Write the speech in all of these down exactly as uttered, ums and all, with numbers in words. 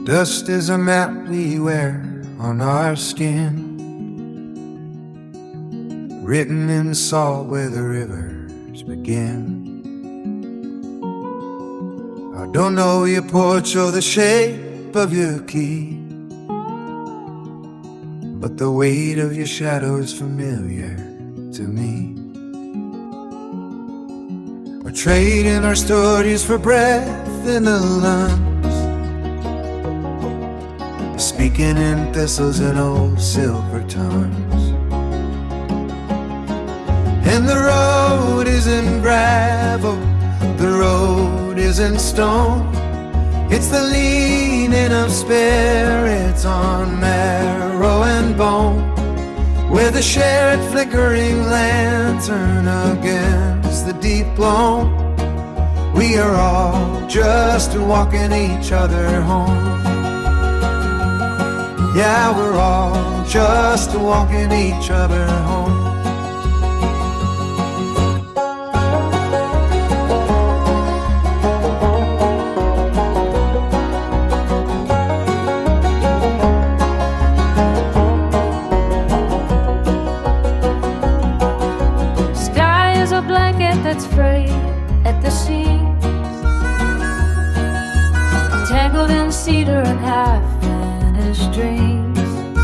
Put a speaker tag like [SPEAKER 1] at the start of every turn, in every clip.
[SPEAKER 1] Dust is a map we wear on our skin, written in salt where the rivers begin. I don't know your porch or the shape of your key, but the weight of your shadow's familiar to me. We're trading our stories for breath in the lungs, speaking in thistles and old silver tongues. And the road isn't gravel, the road isn't stone. It's the leaning of spirits on marrow and bone, with a shared flickering lantern against the deep gloam. We are all just walking each other home. Yeah, we're all just walking each other home.
[SPEAKER 2] Sky is a blanket that's frayed at the seams, tangled in cedar and half dreams.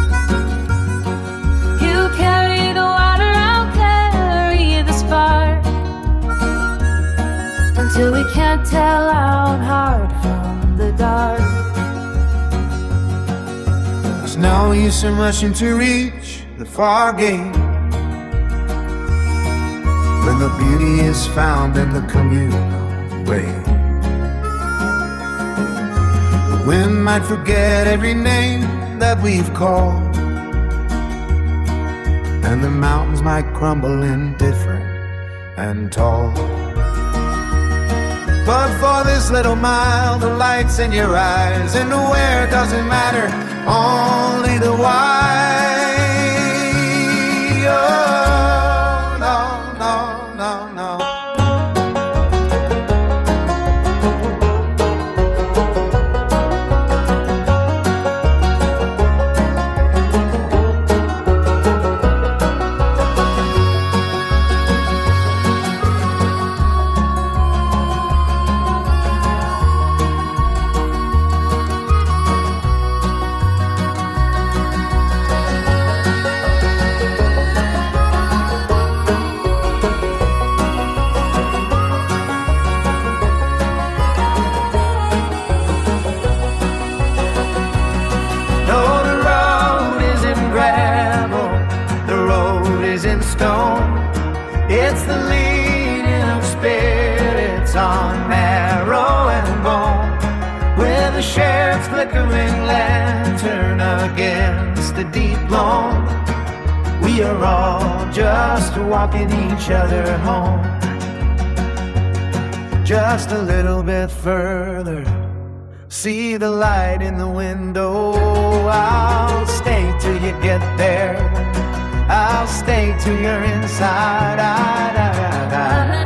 [SPEAKER 2] You carry the water, I'll carry the spark, until we can't tell out hard from the dark.
[SPEAKER 1] There's no use in rushing to reach the far gate, when the beauty is found in the communal way. The wind might forget every name that we've called, and the mountains might crumble indifferent and tall. But for this little mile, the light's in your eyes, and the where doesn't matter, only the why. Oh, no, no, no, no. It's the leaning of spirits on marrow and bone, with a shared flickering lantern against the deep gloam. We are all just walking each other home, just a little bit further. See the light in the window. I'll stay till you get there, I'll stay till you're inside. I, da, da, da.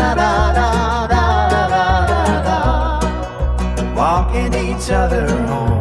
[SPEAKER 1] Walking each other home.